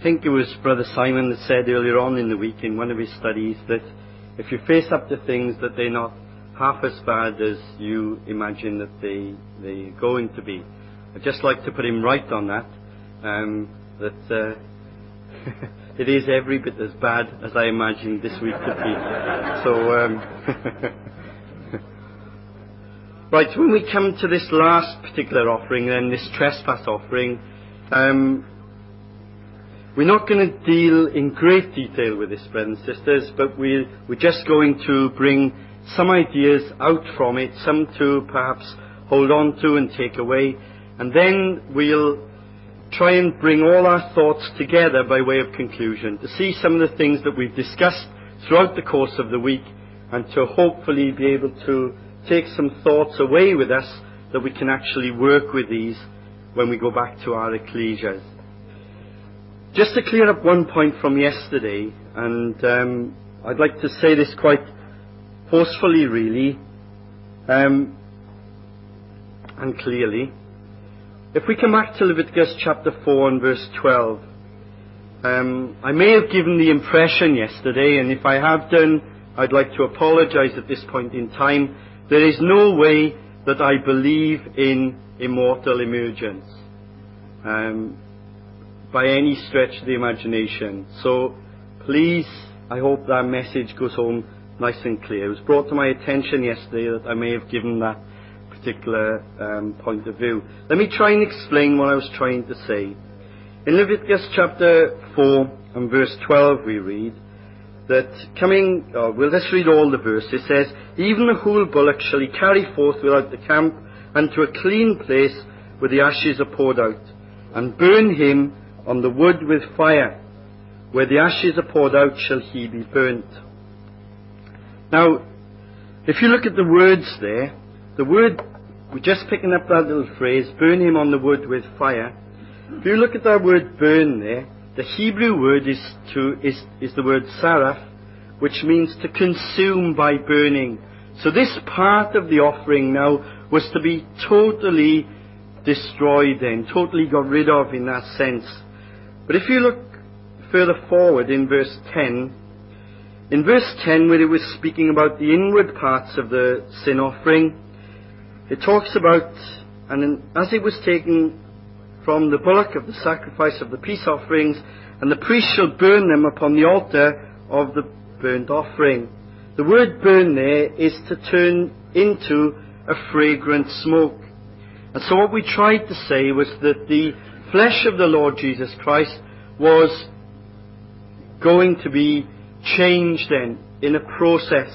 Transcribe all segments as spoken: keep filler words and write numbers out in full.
think it was Brother Simon that said earlier on in the week in one of his studies that if you face up to things that they're not half as bad as you imagine that they, they're going to be. I'd just like to put him right on that, um, that uh, it is every bit as bad as I imagined this week to be. So, um, right, when we come to this last particular offering, then this trespass offering, um, we're not going to deal in great detail with this, brothers and sisters, but we're, we're just going to bring some ideas out from it, some to perhaps hold on to and take away, and then we'll try and bring all our thoughts together by way of conclusion, to see some of the things that we've discussed throughout the course of the week, and to hopefully be able to take some thoughts away with us that we can actually work with these when we go back to our ecclesias. Just to clear up one point from yesterday, and um, I'd like to say this quite forcefully, really, um, and clearly. If we come back to Leviticus chapter four and verse twelve, um, I may have given the impression yesterday, and if I have done, I'd like to apologize at this point in time. There is no way that I believe in immortal emergence, um, by any stretch of the imagination. So please, I hope that message goes home nice and clear. It was brought to my attention yesterday that I may have given that particular um, point of view. Let me try and explain what I was trying to say. In Leviticus chapter four and verse twelve we read that coming, oh, well, let's read all the verse. It says, "Even the whole bullock shall he carry forth without the camp, and to a clean place where the ashes are poured out, and burn him on the wood with fire. Where the ashes are poured out shall he be burnt." Now, if you look at the words there, the word, we're just picking up that little phrase, burn him on the wood with fire. If you look at that word burn there, the Hebrew word is to is, is the word saraf, which means to consume by burning. So this part of the offering now was to be totally destroyed then, totally got rid of in that sense. But if you look further forward in verse ten, in verse ten, where it was speaking about the inward parts of the sin offering, it talks about, and as it was taken from the bullock of the sacrifice of the peace offerings, and the priest shall burn them upon the altar of the burnt offering. The word burn there is to turn into a fragrant smoke. And so what we tried to say was that the flesh of the Lord Jesus Christ was going to be changed then in a process.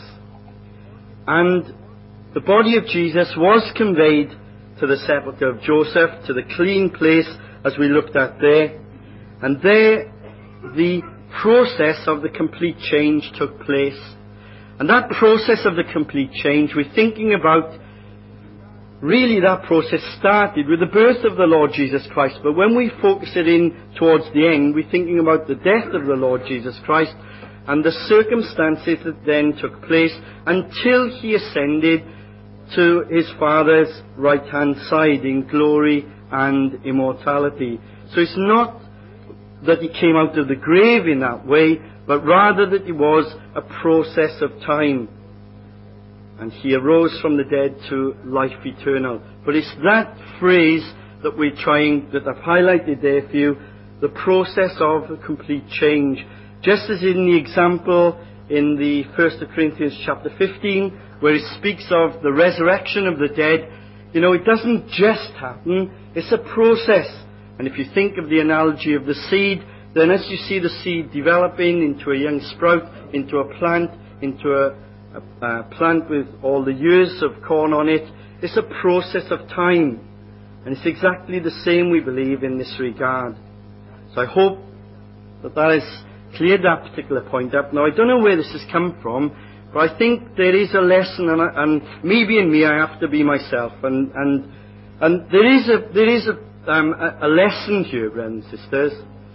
And the body of Jesus was conveyed to the sepulchre of Joseph, to the clean place as we looked at there. And there the process of the complete change took place. And that process of the complete change, we're thinking about, really that process started with the birth of the Lord Jesus Christ. But when we focus it in towards the end, we're thinking about the death of the Lord Jesus Christ and the circumstances that then took place until he ascended to his Father's right-hand side in glory and immortality. So it's not that he came out of the grave in that way, but rather that it was a process of time. And he arose from the dead to life eternal. But it's that phrase that we're trying, that I've highlighted there for you, the process of a complete change. Just as in the example in the First Corinthians chapter fifteen, where it speaks of the resurrection of the dead, you know, it doesn't just happen, it's a process. And if you think of the analogy of the seed, then as you see the seed developing into a young sprout, into a plant, into a, a, a plant with all the years of corn on it, it's a process of time. And it's exactly the same, we believe, in this regard. So I hope that that has cleared that particular point up. Now, I don't know where this has come from, but I think there is a lesson, and, I, and me being me, I have to be myself. And and and there is a there is a um, a, a lesson here, brothers and sisters.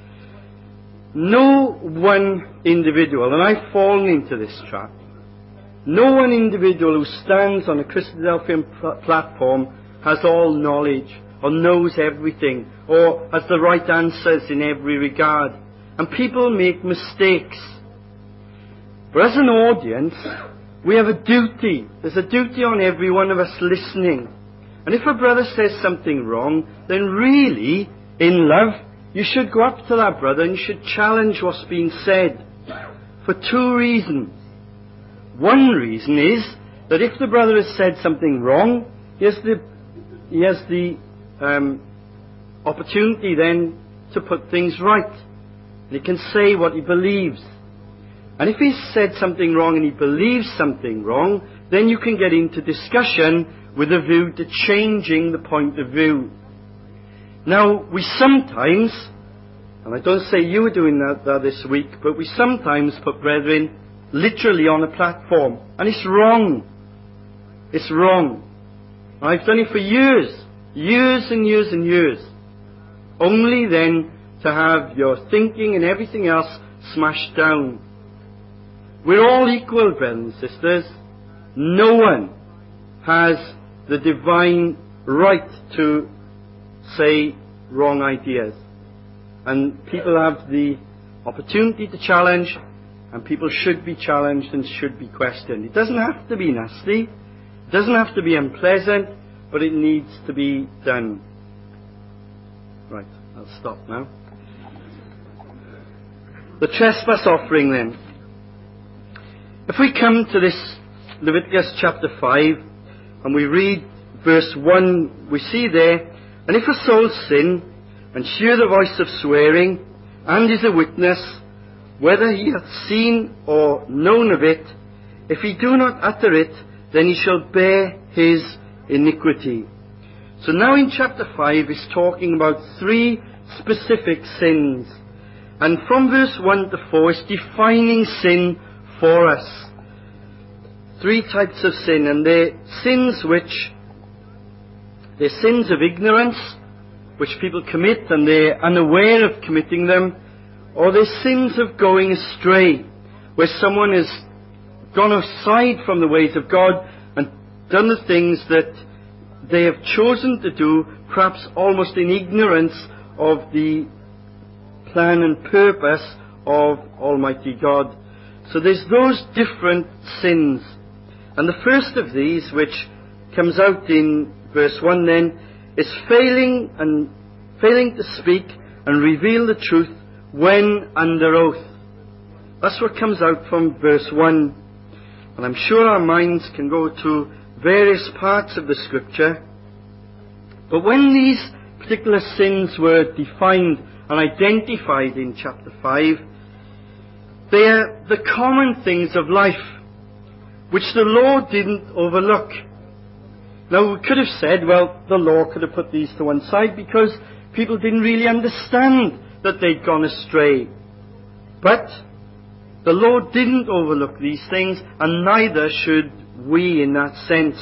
No one individual, and I've fallen into this trap, no one individual who stands on a Christadelphian pl- platform has all knowledge, or knows everything, or has the right answers in every regard. and people make mistakes. But as an audience, we have a duty. There's a duty on every one of us listening. And if a brother says something wrong, then really, in love, you should go up to that brother and you should challenge what's been said. For two reasons. One reason is that if the brother has said something wrong, he has the, he has the um, opportunity then to put things right. And he can say what he believes. And if he's said something wrong and he believes something wrong, then you can get into discussion with a view to changing the point of view. Now, we sometimes, and I don't say you were doing that, that this week, but we sometimes put brethren literally on a platform. And it's wrong. It's wrong. I've done it for years. Years and years and years. Only then to have your thinking and everything else smashed down. We're all equal, brothers and sisters. No one has the divine right to say wrong ideas. And people have the opportunity to challenge, and people should be challenged and should be questioned. It doesn't have to be nasty. It doesn't have to be unpleasant, but it needs to be done. Right, I'll stop now. The trespass offering then. If we come to this Leviticus chapter five, and we read verse one, we see there, and if a soul sin, and hear the voice of swearing, and is a witness, whether he hath seen or known of it, if he do not utter it, then he shall bear his iniquity. So now in chapter five is talking about three specific sins. And from verse one to four is defining sin for us. Three types of sin, and they're sins which, they're sins of ignorance, which people commit and they're unaware of committing them, or they're sins of going astray, where someone has gone aside from the ways of God and done the things that they have chosen to do, perhaps almost in ignorance of the plan and purpose of Almighty God. So there's those different sins. And the first of these, which comes out in verse one then, is failing and failing to speak and reveal the truth when under oath. That's what comes out from verse one. And I'm sure our minds can go to various parts of the scripture. But when these particular sins were defined and identified in chapter five, they are the common things of life, which the law didn't overlook. Now, we could have said, well, the law could have put these to one side because people didn't really understand that they'd gone astray. But the law didn't overlook these things, and neither should we in that sense.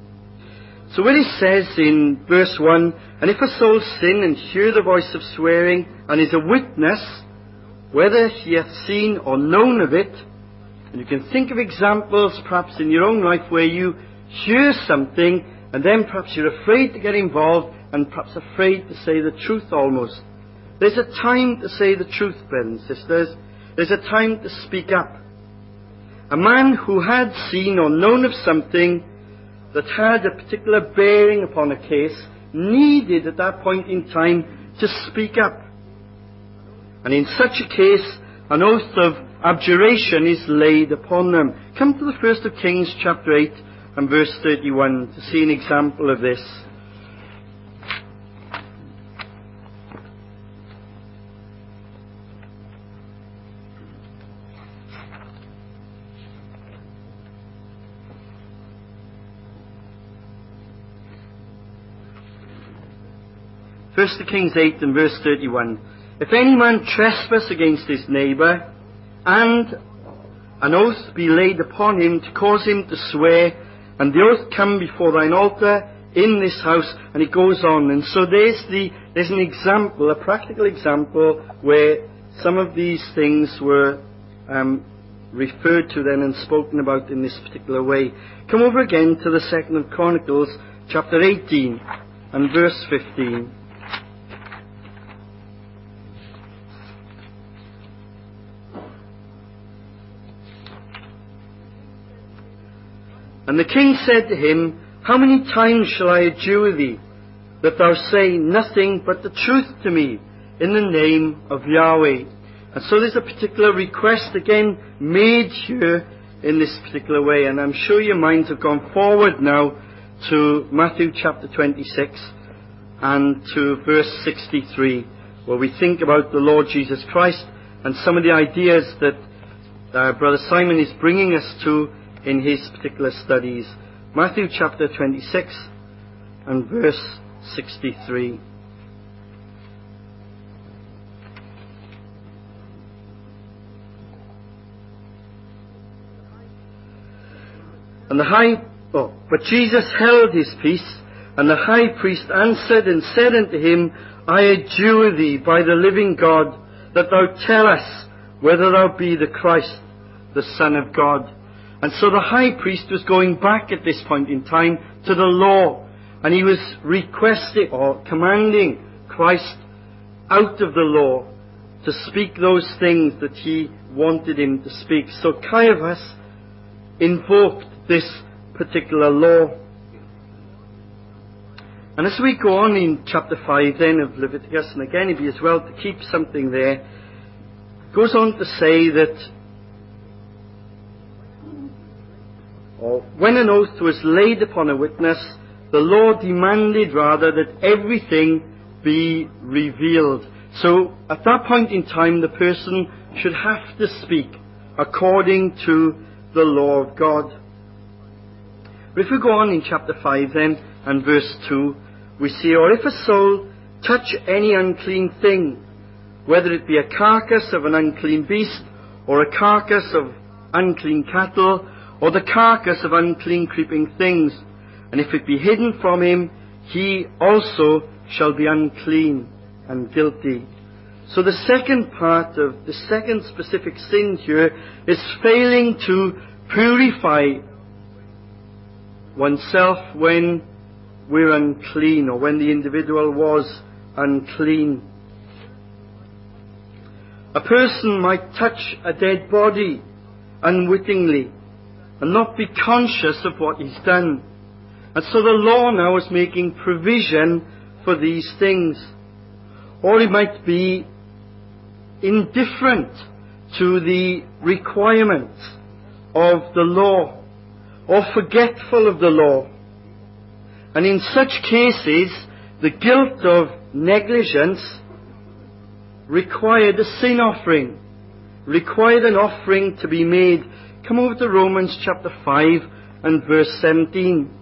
So when it says in verse one, and if a soul sin and hear the voice of swearing, and is a witness, whether he hath seen or known of it, and you can think of examples perhaps in your own life where you hear something, and then perhaps you're afraid to get involved, and perhaps afraid to say the truth almost. There's a time to say the truth, brothers and sisters. There's a time to speak up. A man who had seen or known of something that had a particular bearing upon a case needed at that point in time to speak up. And in such a case, an oath of abjuration is laid upon them. Come to the first of Kings chapter eight and verse thirty-one to see an example of this. First Kings eight and verse thirty-one. If any man trespass against his neighbour, and an oath be laid upon him to cause him to swear, and the oath come before thine altar in this house, and it goes on. And so there's the there's an example, a practical example, where some of these things were um, referred to then and spoken about in this particular way. Come over again to the second of Chronicles, chapter eighteen and verse fifteen. And the king said to him, How many times shall I adjure thee, that thou say nothing but the truth to me, in the name of Yahweh? And so there's a particular request again made here in this particular way. And I'm sure your minds have gone forward now to Matthew chapter twenty-six and to verse sixty-three, where we think about the Lord Jesus Christ and some of the ideas that uh, Brother Simon is bringing us to in his particular studies. Matthew chapter twenty-six and verse sixty-three. And the high, oh, but Jesus held his peace, and the high priest answered and said unto him, I adjure thee by the living God, that thou tell us whether thou be the Christ, the Son of God. And so the high priest was going back at this point in time to the law, and he was requesting or commanding Christ out of the law to speak those things that he wanted him to speak. So Caiaphas invoked this particular law. And as we go on in chapter five then of Leviticus, and again it'd be as well to keep something there, it goes on to say that or when an oath was laid upon a witness, the law demanded rather that everything be revealed. So at that point in time the person should have to speak according to the law of God. But if we go on in chapter five then, and verse two, we see, Or if a soul touch any unclean thing, whether it be a carcass of an unclean beast, or a carcass of unclean cattle, or the carcass of unclean creeping things, and if it be hidden from him, he also shall be unclean and guilty. So the second part of the second specific sin here is failing to purify oneself when we're unclean, or when the individual was unclean. A person might touch a dead body unwittingly and not be conscious of what he's done. And so the law now is making provision for these things. Or he might be indifferent to the requirements of the law, or forgetful of the law. And in such cases, the guilt of negligence required a sin offering, required an offering to be made. Come over to Romans chapter five and verse seventeen.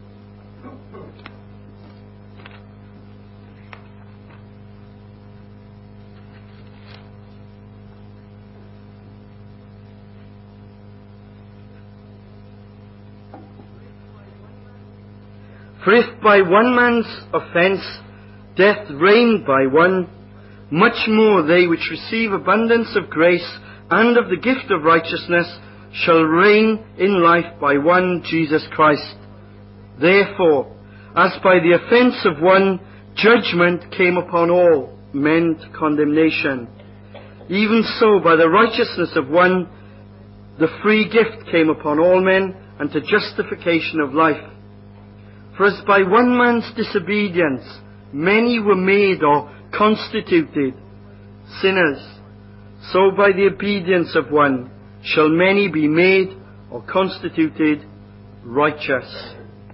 For if by one man's offence death reigned by one, much more they which receive abundance of grace and of the gift of righteousness shall reign in life by one, Jesus Christ. Therefore, as by the offence of one, judgment came upon all men to condemnation, even so by the righteousness of one, the free gift came upon all men unto justification of life. For as by one man's disobedience many were made or constituted sinners, so by the obedience of one shall many be made or constituted righteous.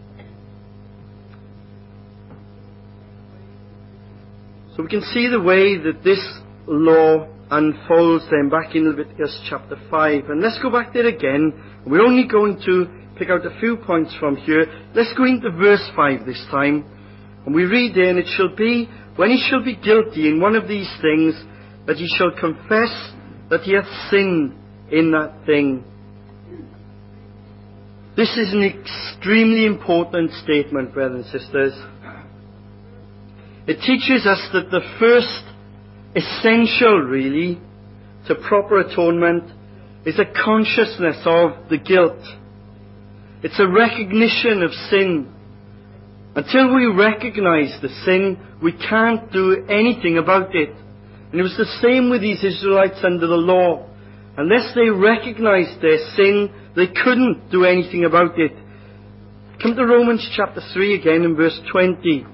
So we can see the way that this law unfolds then back in Leviticus chapter five. And let's go back there again. We're only going to pick out a few points from here. Let's go into verse five this time. And we read there, And it shall be, when he shall be guilty in one of these things, that he shall confess that he hath sinned in that thing. This is an extremely important statement, brothers and sisters. It teaches us that the first essential, really, to proper atonement is a consciousness of the guilt. It's a recognition of sin. Until we recognize the sin, we can't do anything about it. And it was the same with these Israelites under the law. Unless they recognized their sin, they couldn't do anything about it. Come to Romans chapter three again in verse twenty.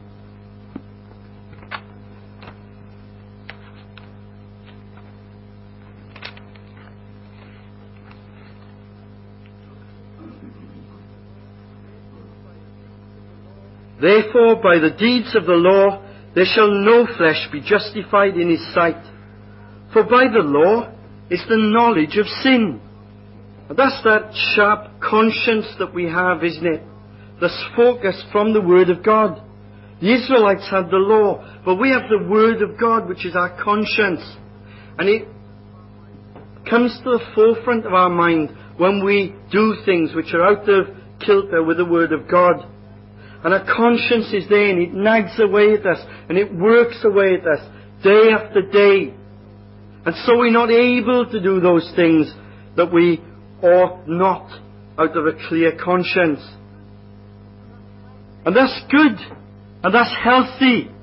Therefore, by the deeds of the law, there shall no flesh be justified in his sight. For by the law is the knowledge of sin. And that's that sharp conscience that we have, isn't it? That's focused from the Word of God. The Israelites had the law, but we have the Word of God, which is our conscience. And it comes to the forefront of our mind when we do things which are out of kilter with the Word of God. And our conscience is there, and it nags away at us, and it works away at us, day after day. And so we're not able to do those things that we ought not, out of a clear conscience. And that's good, and that's healthy.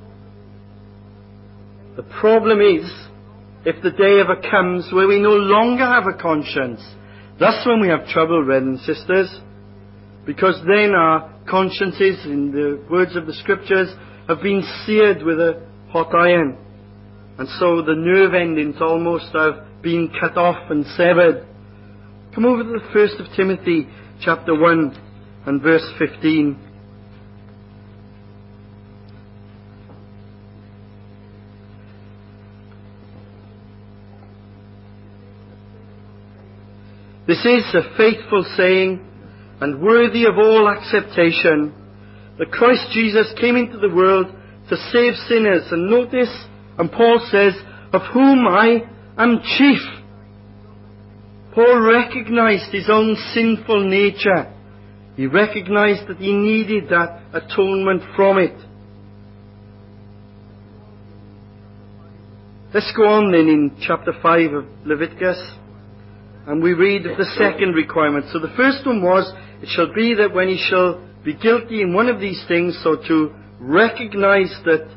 The problem is, if the day ever comes where we no longer have a conscience, that's when we have trouble, brethren and sisters. Because then our consciences, in the words of the Scriptures, have been seared with a hot iron. And so the nerve endings almost have been cut off and severed. Come over to the First of Timothy chapter one and verse fifteen. This is a faithful saying and worthy of all acceptation, that Christ Jesus came into the world to save sinners. And notice, and Paul says, of whom I am chief. Paul recognized his own sinful nature. He recognized that he needed that atonement from it. Let's go on then in chapter five of Leviticus, and we read the second requirement. So the first one was, it shall be that when he shall be guilty in one of these things, so to recognize that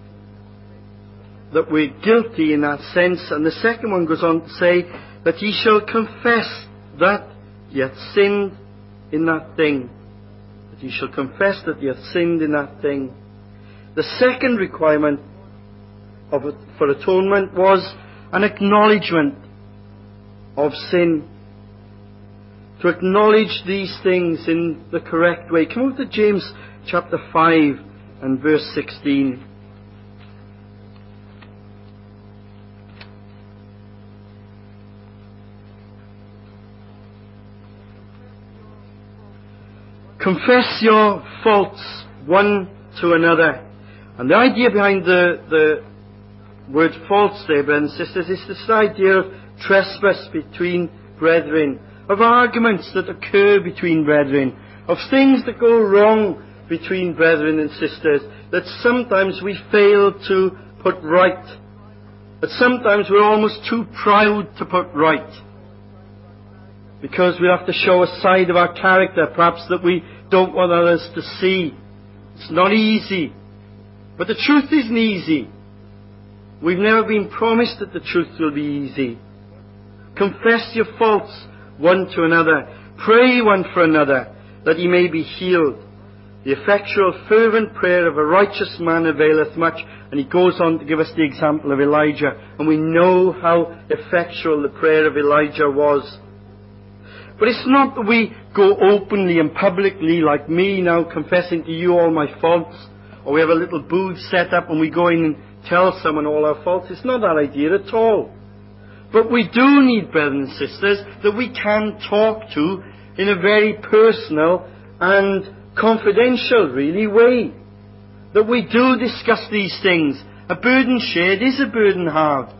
that we're guilty in that sense. And the second one goes on to say that he shall confess that he hath sinned in that thing. That he shall confess that he hath sinned in that thing. The second requirement of it for atonement was an acknowledgement of sin. To acknowledge these things in the correct way. Come over to James chapter five and verse sixteen. Confess your faults one to another. And the idea behind the, the word faults there, brothers and sisters, is this idea of trespass between brethren, of arguments that occur between brethren, of things that go wrong between brethren and sisters, that sometimes we fail to put right, that sometimes we're almost too proud to put right, because we have to show a side of our character, perhaps that we don't want others to see. It's not easy. But the truth isn't easy. We've never been promised that the truth will be easy. Confess your faults one to another. Pray one for another, that he may be healed. The effectual fervent prayer of a righteous man availeth much. And he goes on to give us the example of Elijah. And we know how effectual the prayer of Elijah was. But it's not that we go openly and publicly, like me now, confessing to you all my faults, or we have a little booth set up and we go in and tell someone all our faults. It's not that idea at all. But we do need brothers and sisters that we can talk to in a very personal and confidential, really, way. That we do discuss these things. A burden shared is a burden halved.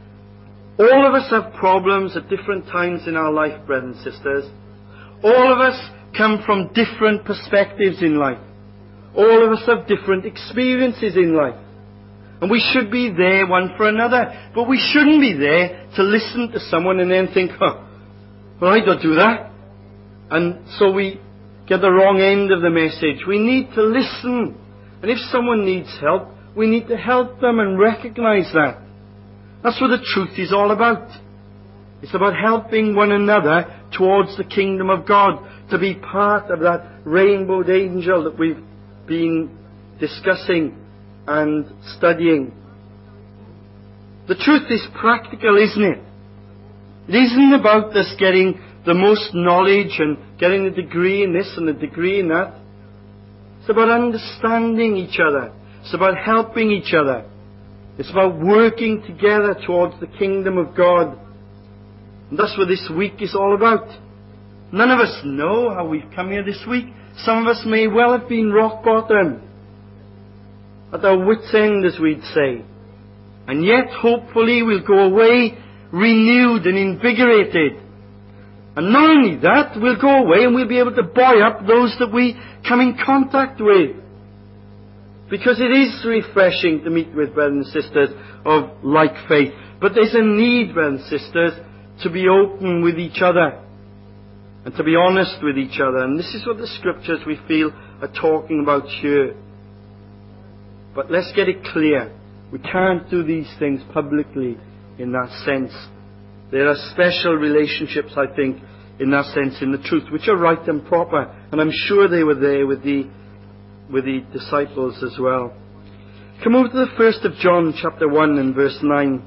All of us have problems at different times in our life, brothers and sisters. All of us come from different perspectives in life. All of us have different experiences in life. And we should be there one for another. But we shouldn't be there to listen to someone and then think, oh, well, I don't do that. And so we get the wrong end of the message. We need to listen. And if someone needs help, we need to help them and recognize that. That's what the truth is all about. It's about helping one another towards the kingdom of God, to be part of that rainbowed angel that we've been discussing and studying. The truth is practical, isn't it? It isn't about us getting the most knowledge and getting a degree in this and a degree in that. It's about understanding each other. It's about helping each other. It's about working together towards the kingdom of God. And that's what this week is all about. None of us know how we've come here this week. Some of us may well have been rock bottom, at our wit's end, as we'd say. And yet, hopefully, we'll go away renewed and invigorated. And not only that, we'll go away and we'll be able to buoy up those that we come in contact with. Because it is refreshing to meet with brothers and sisters of like faith. But there's a need, brothers and sisters, to be open with each other and to be honest with each other. And this is what the scriptures, we feel, are talking about here. But let's get it clear. We can't do these things publicly in that sense. There are special relationships, I think, in that sense, in the truth, which are right and proper. And I'm sure they were there with the with the disciples as well. Come over to the first of John, chapter one and verse nine.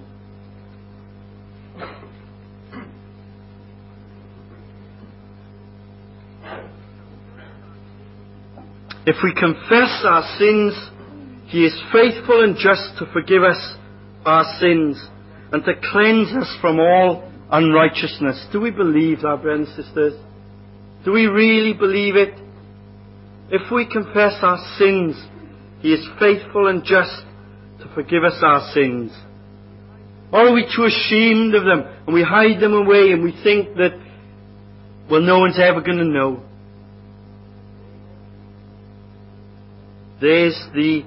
If we confess our sins, He is faithful and just to forgive us our sins and to cleanse us from all unrighteousness. Do we believe that, brothers and sisters? Do we really believe it? If we confess our sins, He is faithful and just to forgive us our sins. Or are we too ashamed of them and we hide them away and we think that, well, no one's ever going to know? There's the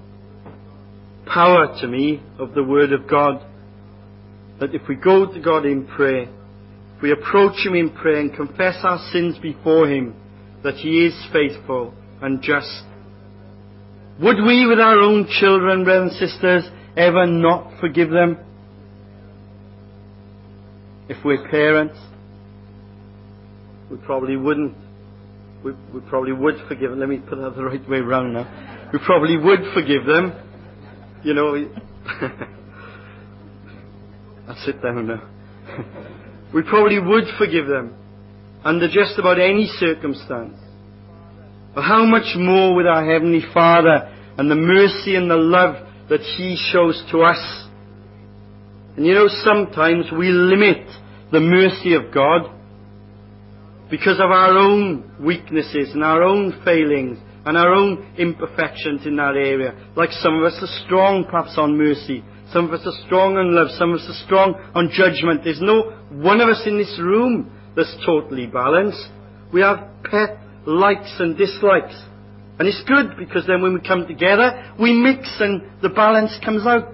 power to me of the Word of God. That if we go to God in prayer, if we approach Him in prayer and confess our sins before Him, that He is faithful and just. Would we with our own children, brothers and sisters, ever not forgive them? If we're parents, we probably wouldn't. We, we probably would forgive them. Let me put that the right way around now. We probably would forgive them. You know, I'll sit down now. We probably would forgive them under just about any circumstance. But how much more with our Heavenly Father and the mercy and the love that He shows to us. And you know, sometimes we limit the mercy of God because of our own weaknesses and our own failings and our own imperfections in that area. Like some of us are strong perhaps on mercy. Some of us are strong on love. Some of us are strong on judgment. There's no one of us in this room that's totally balanced. We have pet likes and dislikes. And it's good because then when we come together, we mix and the balance comes out.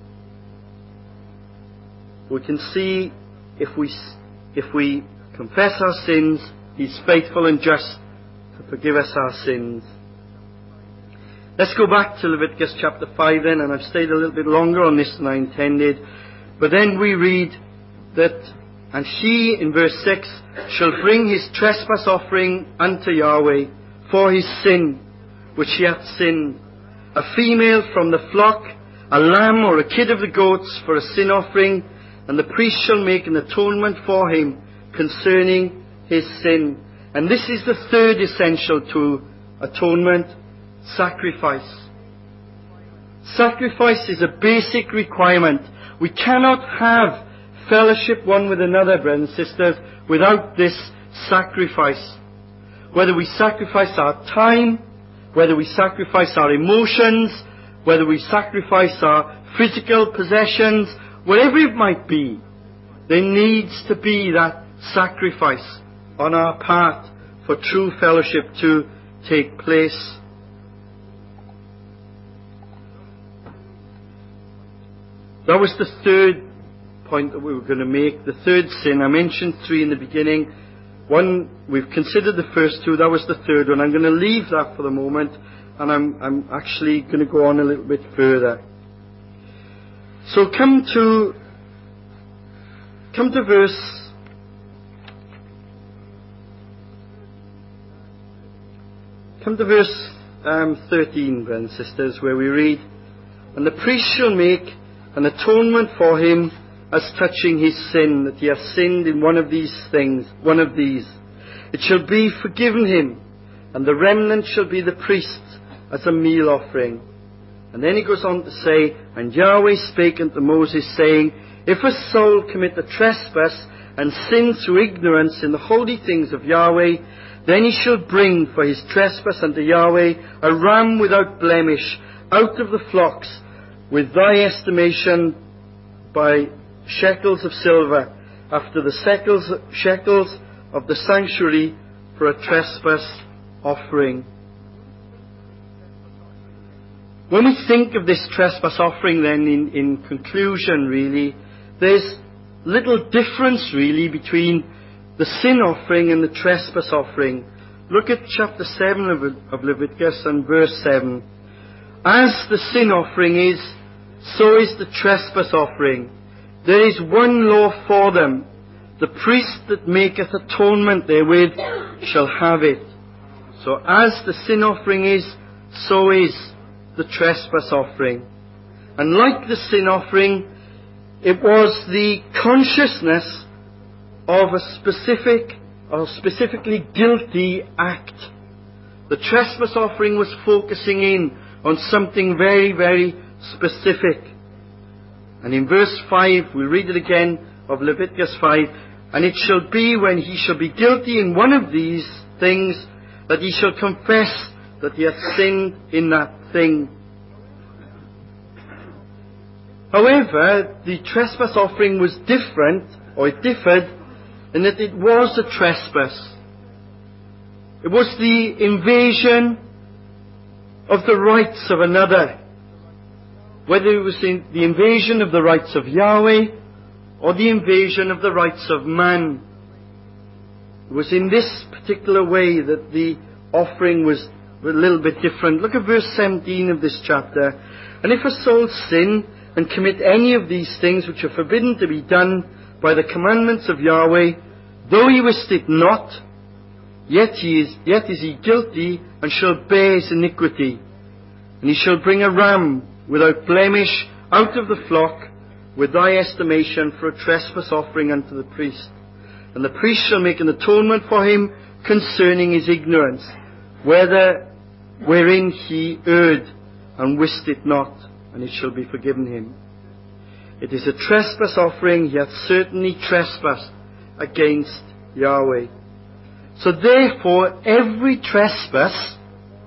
We can see if we, if we confess our sins, He's faithful and just to forgive us our sins. Let's go back to Leviticus chapter five then, and I've stayed a little bit longer on this than I intended. But then we read that, and he, in verse six, shall bring his trespass offering unto Yahweh for his sin, which he hath sinned, a female from the flock, a lamb or a kid of the goats for a sin offering, and the priest shall make an atonement for him concerning his sin. And this is the third essential to atonement: sacrifice. Sacrifice is a basic requirement. We cannot have fellowship one with another, brothers and sisters, without this sacrifice. Whether we sacrifice our time, whether we sacrifice our emotions, whether we sacrifice our physical possessions, whatever it might be, there needs to be that sacrifice on our part for true fellowship to take place. That was the third point that we were going to make, the third sin. I mentioned three in the beginning. One, we've considered the first two, that was the third one. I'm going to leave that for the moment, and I'm, I'm actually going to go on a little bit further. So come to, come to verse Come to verse um, thirteen, brothers and sisters, where we read, "And the priest shall make an atonement for him as touching his sin, that he hath sinned in one of these things, one of these. It shall be forgiven him, and the remnant shall be the priest's as a meal offering." And then he goes on to say, "And Yahweh spake unto Moses, saying, If a soul commit a trespass, and sin through ignorance in the holy things of Yahweh, then he shall bring for his trespass unto Yahweh a ram without blemish, out of the flocks, with thy estimation by shekels of silver, after the shekels, shekels of the sanctuary, for a trespass offering." When we think of this trespass offering then, in, in conclusion really, there's little difference really between the sin offering and the trespass offering. Look at chapter seven of, of Leviticus and verse seven. "As the sin offering is, so is the trespass offering. There is one law for them. The priest that maketh atonement therewith shall have it." So as the sin offering is, so is the trespass offering. And like the sin offering, it was the consciousness of a specific or specifically guilty act. The trespass offering was focusing in on something very, very specific. And in verse five, we read it again of Leviticus five, "And it shall be when he shall be guilty in one of these things, that he shall confess that he hath sinned in that thing." However, the trespass offering was different, or it differed, in that it was a trespass. It was the invasion of the rights of another, whether it was in the invasion of the rights of Yahweh or the invasion of the rights of man. It was in this particular way that the offering was a little bit different. Look at verse seventeen of this chapter. "And if a soul sin and commit any of these things which are forbidden to be done by the commandments of Yahweh, though he wist it not, yet he is yet is he guilty, and shall bear his iniquity. And he shall bring a ram without blemish out of the flock, with thy estimation, for a trespass offering unto the priest. And the priest shall make an atonement for him concerning his ignorance, whether wherein he erred, and wist it not, and it shall be forgiven him. It is a trespass offering, he hath certainly trespassed against Yahweh." So therefore, every trespass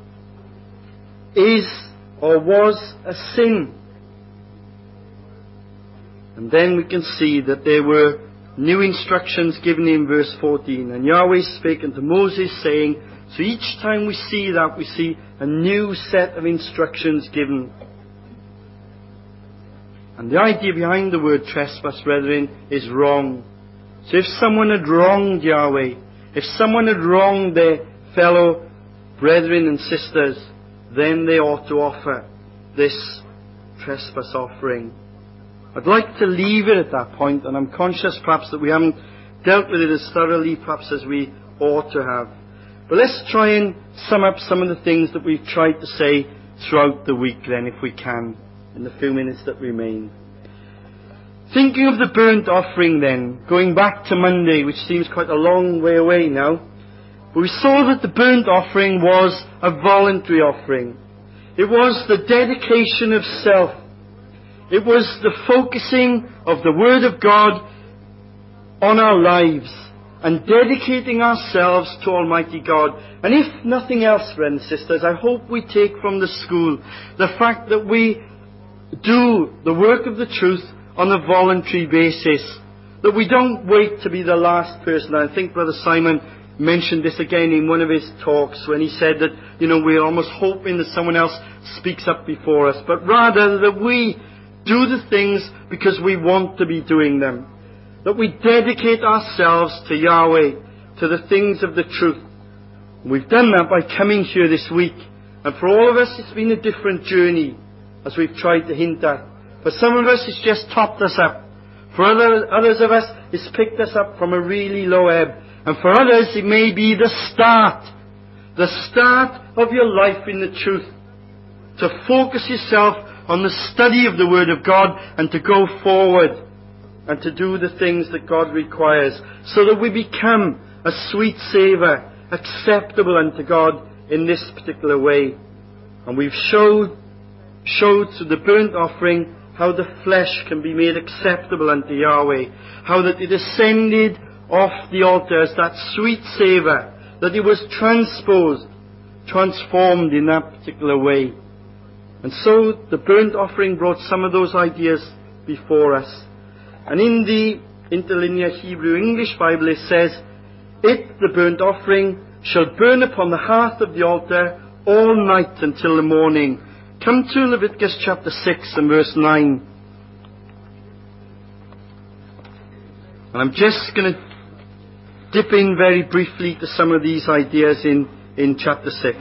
is or was a sin. And then we can see that there were new instructions given in verse fourteen. "And Yahweh spake unto Moses, saying," so each time we see that, we see a new set of instructions given. And the idea behind the word trespass, brethren, is wrong. So if someone had wronged Yahweh, if someone had wronged their fellow brethren and sisters, then they ought to offer this trespass offering. I'd like to leave it at that point, and I'm conscious perhaps that we haven't dealt with it as thoroughly perhaps as we ought to have. But let's try and sum up some of the things that we've tried to say throughout the week then, if we can, in the few minutes that remain. Thinking of the burnt offering then, going back to Monday, which seems quite a long way away now, but we saw that the burnt offering was a voluntary offering. It was the dedication of self. It was the focusing of the Word of God on our lives and dedicating ourselves to Almighty God. And if nothing else, friends and sisters, I hope we take from the school the fact that we do the work of the truth on a voluntary basis, that we don't wait to be the last person. I think Brother Simon mentioned this again in one of his talks when he said that, you know, we're almost hoping that someone else speaks up before us, but rather that we do the things because we want to be doing them, that we dedicate ourselves to Yahweh, to the things of the truth. And we've done that by coming here this week, and for all of us it's been a different journey, as we've tried to hint at. For some of us it's just topped us up. For other, others of us it's picked us up from a really low ebb. And for others it may be the start, the start of your life in the truth, to focus yourself on the study of the Word of God and to go forward and to do the things that God requires, so that we become a sweet savour, acceptable unto God in this particular way. And we've showed, showed through the burnt offering how the flesh can be made acceptable unto Yahweh, how that it ascended off the altar as that sweet savour, that it was transposed, transformed in that particular way. And so the burnt offering brought some of those ideas before us. And in the interlinear Hebrew English Bible it says, "It, the burnt offering, shall burn upon the hearth of the altar all night until the morning." Come to Leviticus chapter six and verse nine. And I'm just going to dip in very briefly to some of these ideas in, in chapter six.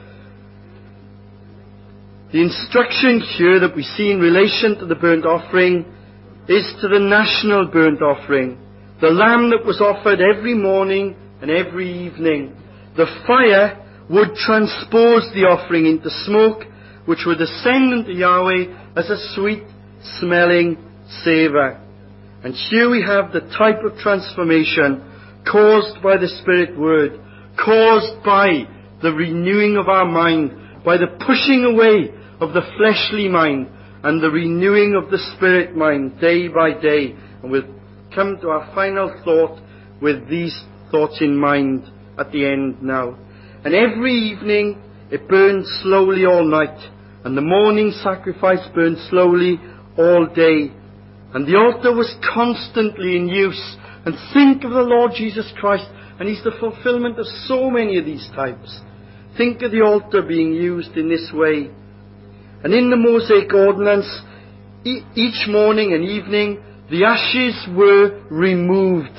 The instruction here that we see in relation to the burnt offering is to the national burnt offering, the lamb that was offered every morning and every evening. The fire would transpose the offering into smoke, which would ascend unto Yahweh as a sweet smelling savour. And here we have the type of transformation caused by the Spirit Word, caused by the renewing of our mind, by the pushing away of the fleshly mind and the renewing of the Spirit mind day by day. And we'll come to our final thought with these thoughts in mind at the end now. And every evening it burned slowly all night, and the morning sacrifice burned slowly all day. And the altar was constantly in use. And think of the Lord Jesus Christ, and He's the fulfillment of so many of these types. Think of the altar being used in this way. And in the Mosaic ordinance, e- each morning and evening, the ashes were removed.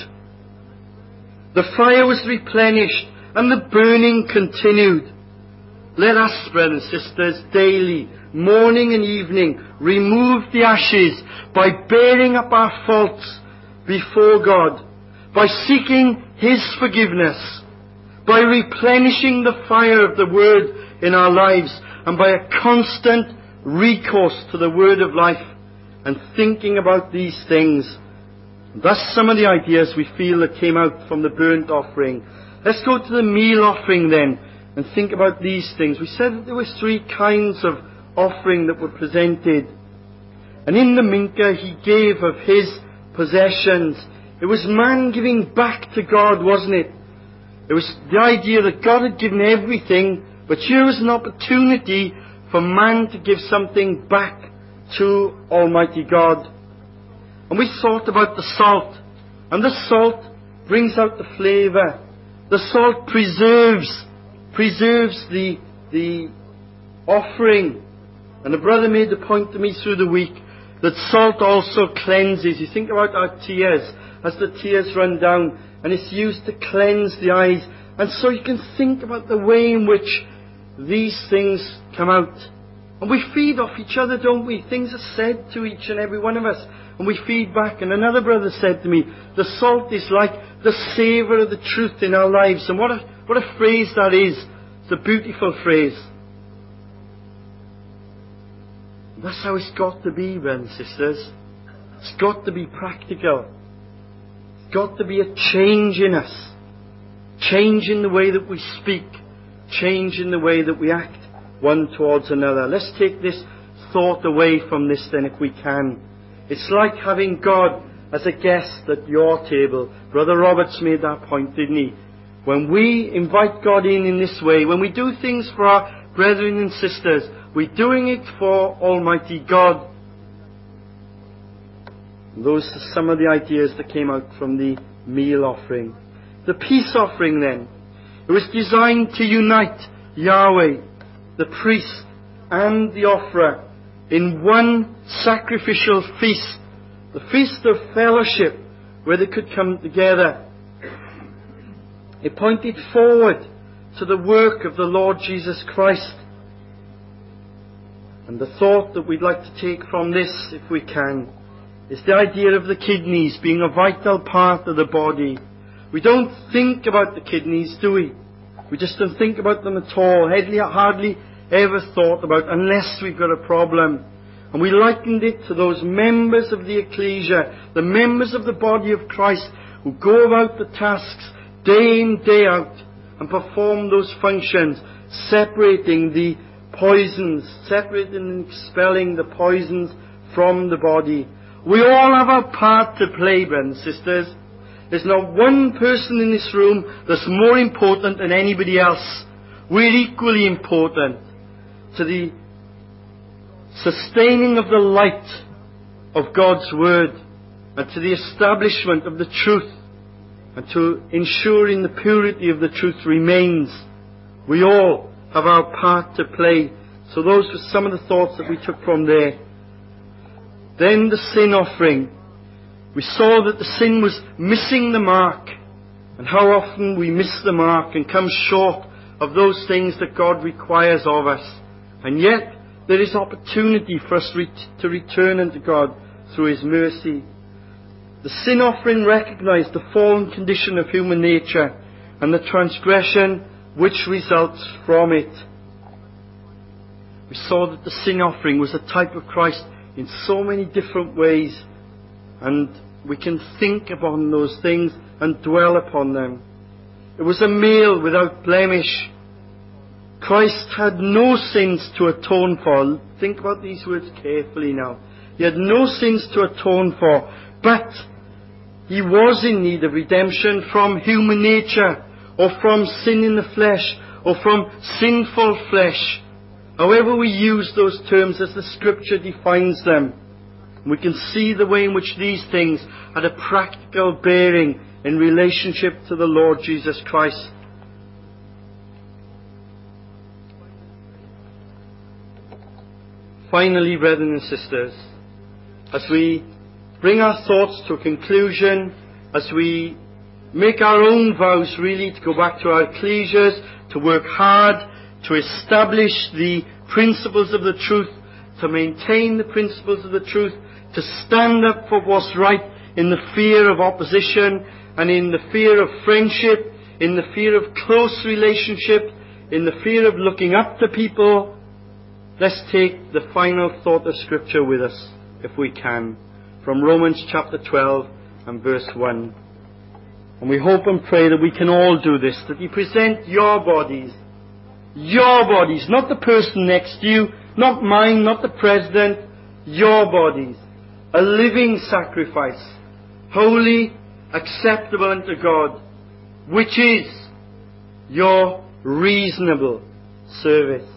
The fire was replenished, and the burning continued. Let us, brothers and sisters, daily, morning and evening, remove the ashes by bearing up our faults before God, by seeking His forgiveness, by replenishing the fire of the Word in our lives, and by a constant recourse to the Word of life and thinking about these things. Thus some of the ideas we feel that came out from the burnt offering. Let's go to the meal offering then and think about these things. We said that there were three kinds of offering that were presented. And in the Mincha he gave of his possessions. It was man giving back to God, wasn't it? It was the idea that God had given everything, but here was an opportunity for man to give something back to Almighty God. And we thought about the salt. And the salt brings out the flavour. The salt preserves, preserves the, the offering. And the brother made the point to me through the week that salt also cleanses. You think about our tears, as the tears run down, and it's used to cleanse the eyes. And so you can think about the way in which these things come out. And we feed off each other, don't we? Things are said to each and every one of us, and we feed back. And another brother said to me, the salt is like the savour of the truth in our lives. And what a, what a phrase that is. It's a beautiful phrase. That's how it's got to be, brothers and sisters. It's got to be practical. It's got to be a change in us. Change in the way that we speak. Change in the way that we act one towards another. Let's take this thought away from this then if we can. It's like having God as a guest at your table. Brother Roberts made that point, didn't he? When we invite God in in this way, when we do things for our brethren and sisters, we're doing it for Almighty God. Those are some of the ideas that came out from the meal offering. The peace offering then. It was designed to unite Yahweh, the priest, and the offerer in one sacrificial feast. The feast of fellowship, where they could come together. It pointed forward to the work of the Lord Jesus Christ. And the thought that we'd like to take from this, if we can, is the idea of the kidneys being a vital part of the body. We don't think about the kidneys, do we? We just don't think about them at all. Hardly, hardly ever thought about unless we've got a problem. And we likened it to those members of the ecclesia, the members of the body of Christ, who go about the tasks day in, day out, and perform those functions, separating the poisons, separating and expelling the poisons from the body. We all have our part to play, brothers and sisters. There's not one person in this room that's more important than anybody else. We're equally important to the sustaining of the light of God's Word, and to the establishment of the truth, and to ensuring the purity of the truth remains. We all have our part to play. So those were some of the thoughts that we took from there. Then the sin offering. We saw that the sin was missing the mark, and how often we miss the mark and come short of those things that God requires of us. And yet there is opportunity for us to return unto God through His mercy. The sin offering recognized the fallen condition of human nature and the transgression which results from it. We saw that the sin offering was a type of Christ in so many different ways, and we can think upon those things and dwell upon them. It was a meal without blemish. Christ had no sins to atone for. Think about these words carefully now. He had no sins to atone for, but He was in need of redemption from human nature, or from sin in the flesh, or from sinful flesh. However we use those terms as the Scripture defines them, we can see the way in which these things had a practical bearing in relationship to the Lord Jesus Christ. Finally, brethren and sisters, as we bring our thoughts to a conclusion, as we make our own vows really to go back to our ecclesias, to work hard, to establish the principles of the truth, to maintain the principles of the truth, to stand up for what's right in the fear of opposition and in the fear of friendship, in the fear of close relationship, in the fear of looking up to people. Let's take the final thought of Scripture with us, if we can, from Romans chapter twelve and verse one. And we hope and pray that we can all do this, that you present your bodies, your bodies, not the person next to you, not mine, not the president, your bodies, a living sacrifice, holy, acceptable unto God, which is your reasonable service.